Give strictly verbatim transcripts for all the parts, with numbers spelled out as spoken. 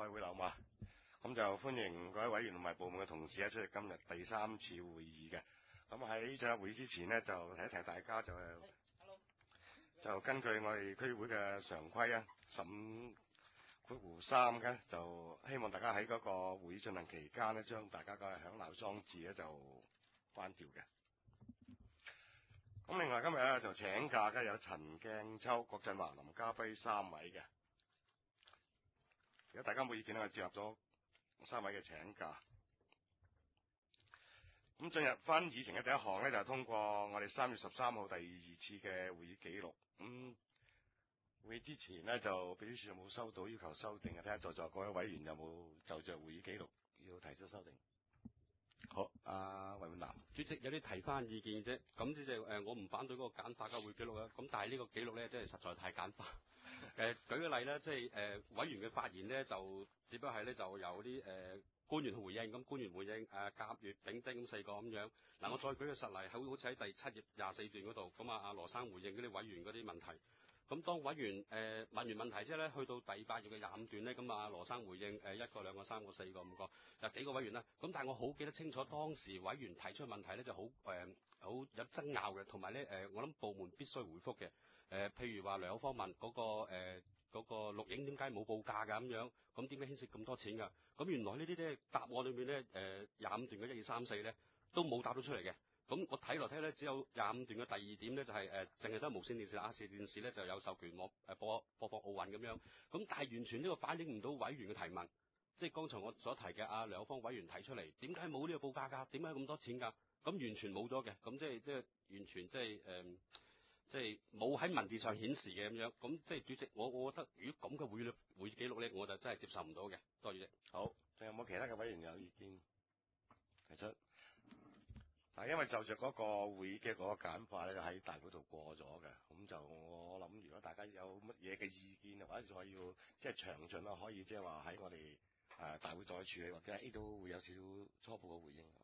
開會啦，好嘛？咁就歡迎各位委員同埋部門嘅同事咧出席今日第三次會議嘅。咁喺進入會議之前呢，就提一提大家就係、就根據我哋區會嘅常規啊，十五括弧三嘅，就希望大家喺嗰個會議進行期間呢，將大家嘅響鬧裝置咧就關掉嘅。咁另外今日咧就請假嘅有陳鏡秋、郭振華、林家輝三位嘅。如果大家冇意見咧，我接納咗三位嘅請假。咁進入翻議程嘅第一項咧，就係通過我哋三月十三號第二次嘅會議記錄。咁會議之前呢，就秘書處有冇收到要求修訂嘅？睇下在座各位委員有冇就着會議記錄要提出修訂。好，阿魏永南主席有啲提翻意見啫。咁主席誒，我唔反對嗰個簡化嘅會議記錄啦。咁但係呢個記錄咧，真係實在太簡化。誒舉個例咧，即係誒委員嘅發言咧，就只不過係咧就有啲誒、呃、官員去回應，咁官員回應誒甲、乙、丙、丁咁四個咁樣。嗱，我再舉個實例，好好似喺第七頁廿四段嗰度，咁啊阿羅生回應嗰啲委員嗰啲問題。咁當委員誒、呃、問完問題之後咧，去到第八頁嘅廿五段咧，咁啊羅生回應誒、呃、一個、兩個、三個、四個、五個，有幾個委員啦。咁但係我好記得清楚，當時委員提出問題咧就好誒好有爭拗嘅，同埋咧誒我諗部門必須回覆嘅。誒、呃、譬如話梁有芳問嗰、那個誒嗰、呃那個錄影點解冇報價㗎咁樣？咁點解牽涉咁多錢㗎？咁原來呢啲咧答案裏面咧誒廿五段嘅一二三四咧都冇答到出嚟嘅。咁我睇落睇咧，只有廿五段嘅第二點咧，就係誒，淨係得無線電視、亞視電視咧就有授權播誒播播放奧運咁樣。咁但係完全呢個反映唔到委員嘅提問，即係剛才我所提嘅阿梁有芳委員提出嚟，點解冇呢個報價㗎？點解咁多錢㗎？咁完全冇咗嘅，咁即係即係完全即係誒，即係冇喺文字上顯示嘅咁樣。咁即係主席，我我覺得如果咁嘅會議會議記錄咧，我就真係接受唔到嘅。多謝主席。 好，仲有冇其他嘅委員有意見提出？嗱，因為就着嗰個會議嘅嗰個簡化咧，就喺大會度過咗嘅，咁就我諗，如果大家有乜嘢嘅意見，或者再要即係詳盡啦，可以即係話喺我哋誒、呃、大會再處理，或者喺都會有少少初步嘅回應。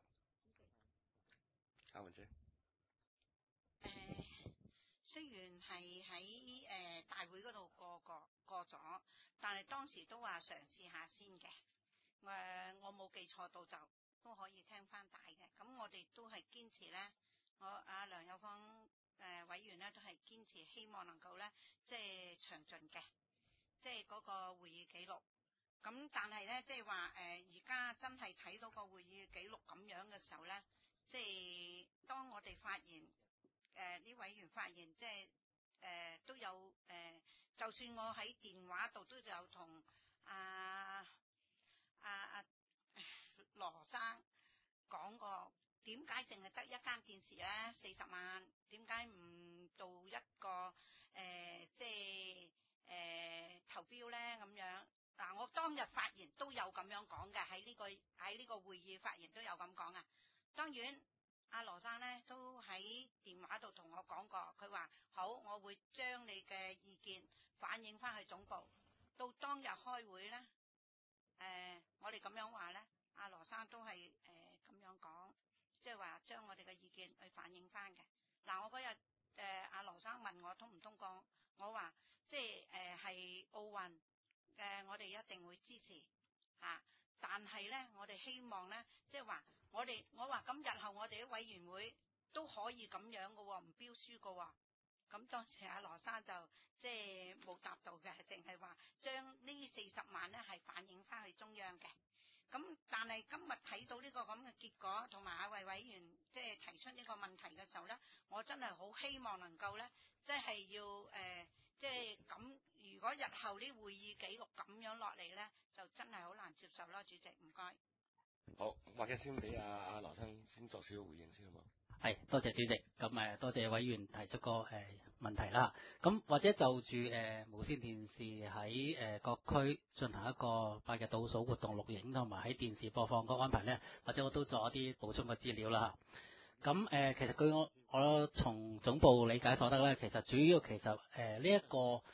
嘉雯姐， 誒、呃，雖然係喺誒大會嗰度過過過咗，但係當時都話嘗試下先嘅。誒、呃，我冇記錯到就。都可以聽翻帶嘅，咁我哋都係堅持咧，我阿梁有芳誒、呃、委員咧都係堅持希望能夠咧即係詳盡嘅，即係嗰個會議記錄。咁但係咧即係話誒而家真係睇到個會議記錄咁樣嘅時候咧，即係當我哋發言誒啲、呃、委員發言，即係誒、呃、都有誒、呃，就算我喺電話度都有同阿阿阿羅生講過，點解淨係得一間電視咧？四十萬，點解唔做一個誒、呃，即係誒、呃、投標咧？咁樣嗱、啊，我當日發言都有咁樣講嘅，喺呢、這個喺呢個會議發言都有咁講啊。當然，阿羅生咧都喺電話度同我講過，佢話好，我會將你嘅意見反映翻去總部。到當日開會咧，誒、呃，我哋咁樣話咧。阿羅生都係誒咁樣講，即係話將我哋嘅意見去反映翻嘅。嗱、啊，我嗰日誒阿羅生問我通唔通過，我話即係誒係奧運誒，我哋一定會支持嚇、啊。但係咧，我哋希望咧，即係話我哋我話咁日後我哋啲委員會都可以咁樣嘅喎，唔標書嘅喎。咁當時阿羅生就即係冇答到嘅，淨係話將呢四十萬咧係反映翻去中央嘅。咁但係今日睇到呢個咁嘅結果，同埋阿魏委員即係提出呢個問題嘅時候咧，我真係好希望能夠咧，即係要誒，即係咁。如果日後啲會議記錄咁樣落嚟咧，就真係好難接受啦，主席，唔該。 好，或者先俾阿阿羅生先作少少回應先好冇？ 係，多謝主席。咁誒，多謝委員提出個誒、呃、問題啦。咁或者就住誒、呃、無線電視喺誒、呃、各區進行一個八日倒數活動錄影，同埋喺電視播放個安排咧，或者我都做一啲補充嘅資料啦。咁誒、呃，其實據我我從總部理解所得咧，其實主要其實誒呢一個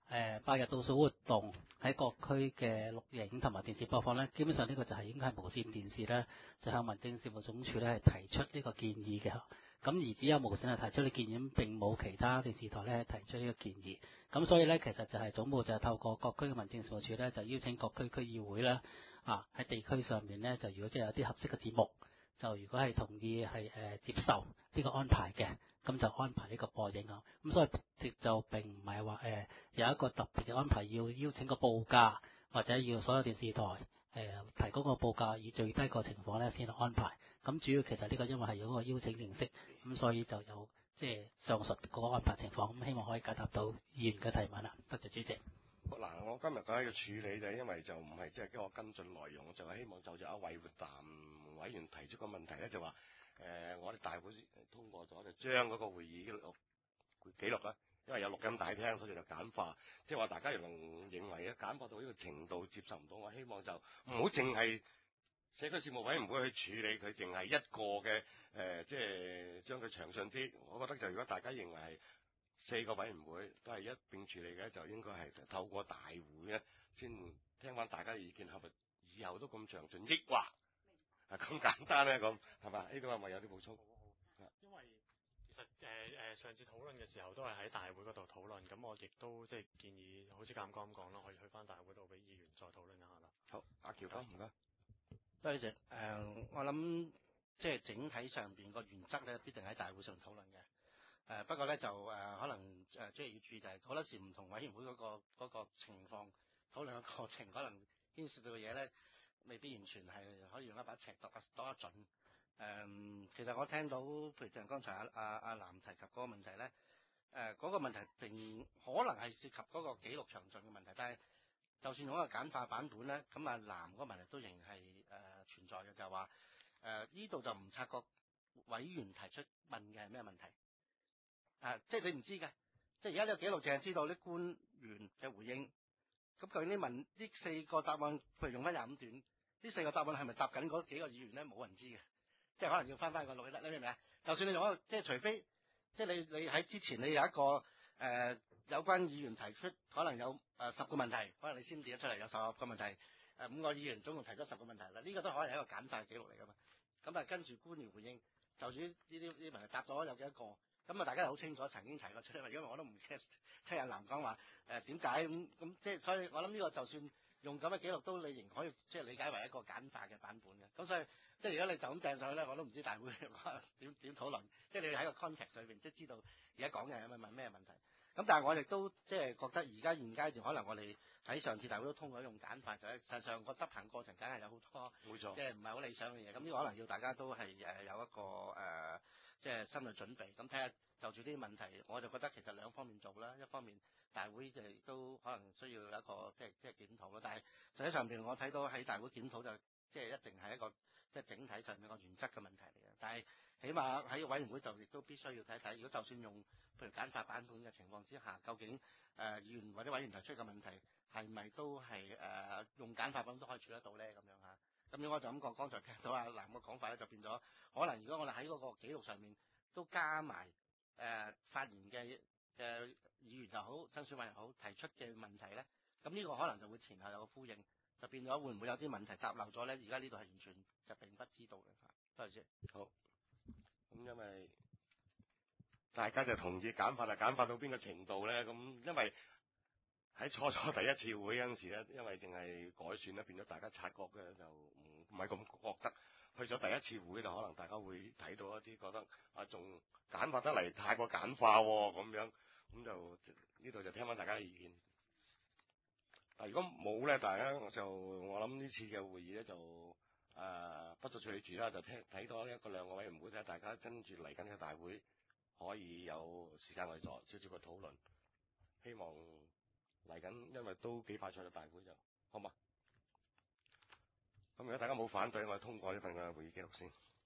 誒八日倒數活動喺各區嘅錄影同埋電視播放咧，基本上呢個就係應該係無線電視咧，就向民政事務總署咧係提出呢個建議嘅。咁而只有無線係提出呢個建議，並冇其他電視台咧提出呢個建議。咁所以咧，其實就係總部就係透過各區嘅民政事務處咧，就邀請各區區議會咧，啊喺地區上面咧，就如果即係有啲合適嘅節目，就如果係同意係誒、呃、接受呢個安排嘅，咁就安排呢個播映啊。咁所以就並唔係話誒有一個特別嘅安排，要邀請個報價或者要所有電視台誒、呃、提供個報價以最低個情況咧先去安排。咁主要其實呢個因為係有個邀請形式，咁所以就有即係上述嗰個安排情況。咁希望可以解答到議員嘅提問啦。多謝主席。 嗱，我今日講嘅處理就係因為就唔係即係叫我跟進內容，就係希望就住阿委員譚委員提出個問題咧，就話誒、呃、我哋大會通過咗，就將嗰個會議記錄記錄啦，因為有錄音大廳，所以就簡化。即係話大家如果認為咧簡化到呢個程度接受唔到，我希望就唔好淨係社區事務委員會去處理佢，淨係一個嘅誒、呃，即係將佢詳盡啲。我覺得就如果大家認為係四個委員會都係一並處理嘅，就應該係透過大會咧，先聽翻大家嘅意見，係咪以後都咁詳盡，抑或係咁簡單咧？咁係嘛？呢度係咪有啲補充？ 因為其實誒誒、呃、上次討論嘅時候都係喺大會嗰度討論，咁我亦都即係建議，好似啱啱咁講啦，可以去翻大會度俾議員再討論一下啦。 好，阿喬哥唔該。 多謝誒、呃，我諗即係整體上邊個原則咧，必定喺大會上討論嘅。誒、呃、不過咧就誒、呃、可能誒即係要注意就係好多時唔同委員會嗰、那個那個情況討論嘅過程，可能牽涉到嘅嘢咧，未必完全係可以用一把尺度度得準。誒、呃，其實我聽到譬如像剛才阿阿阿藍提及嗰個問題咧，誒、呃、嗰、那個問題並可能係涉及嗰個記錄詳盡嘅問題，但係就算用一個簡化版本咧，咁啊藍嗰個問題都仍然係誒、呃、存在嘅，就係話誒呢度就唔察覺委員提出問嘅係咩問題，啊即係你唔知嘅，即係而家呢個記錄淨係知道啲官員嘅回應，咁究竟呢問呢四個答案，譬如用翻廿五段，呢四個答案係咪答緊嗰幾個議員咧？冇人知嘅，即係可能要翻翻個錄音，你明唔明啊？就算你用一個，即係除非即係你你喺之前你有一個誒。呃有關議員提出可能有誒十個問題，可能你先列咗出嚟有十個問題，誒、呃、五個議員總共提咗十個問題啦，呢、這個都可能係一個簡化嘅記錄嚟噶嘛。咁啊跟住官員回應，就住呢啲呢啲問題答咗有幾多個，咁啊大家好清楚曾經提過出嚟，因為我都唔 cast 聽阿藍講話誒點解咁咁，即係所以我諗呢個就算用咁嘅記錄都你仍可以即係理解為一個簡化嘅版本嘅。咁所以即係如果你就咁掟上去咧，我都唔知大會點點討論，即係你喺個 context 裏邊即係知道而家講嘅係咪問咩問題。咁但係我亦都即係覺得而家現階段可能我哋喺上次大會都通過用簡化，就係實際上個執行過程梗係有好多， 冇錯， 即係唔係好理想嘅嘢。咁呢個可能要大家都係誒有一個誒、呃，即係心理準備。咁睇下就住呢啲問題，我就覺得其實兩方面做啦。一方面大會就都可能需要有一個即係即係檢討咯。但係實際上邊我睇到喺大會檢討就即係一定係一個即係整體上面個原則嘅問題嚟嘅。但係起碼喺委員會就亦都必須要睇睇，如果就算用譬如簡化版本嘅情況之下，究竟誒、呃、議員或者委員提出嘅問題係咪都係誒、呃、用簡化版本都可以處理得到咧？咁樣嚇。咁如果我就咁講，剛才聽到阿藍嘅講法咧，就變咗可能如果我哋喺嗰個記錄上面都加埋誒、呃、發言嘅嘅議員又好，申選委又好提出嘅問題咧，咁呢個可能就會前後有個呼應，就變咗會唔會有啲問題答漏咗咧？而家呢度係完全就並不知道嘅嚇。多謝先。 好。咁因為大家就同意簡化，就簡化到邊個程度咧？咁因為喺初初第一次會嗰陣時咧，因為淨係改選咧，變咗大家察覺嘅就唔唔係咁覺得。去咗第一次會就可能大家會睇到一啲覺得啊，仲簡化得嚟太過簡化喎、哦、咁樣，咁就呢度就聽翻大家嘅意見。但如果冇咧，大家就我諗呢次嘅會議咧就誒、呃、不作處理住啦，就聽睇多一個兩個委員會睇下大家跟住嚟緊嘅大會可以有時間去做少少嘅討論。希望嚟緊，因為都幾快脆嘅大會就好嘛。咁如果大家冇反對，我哋通過呢份嘅會議記錄先。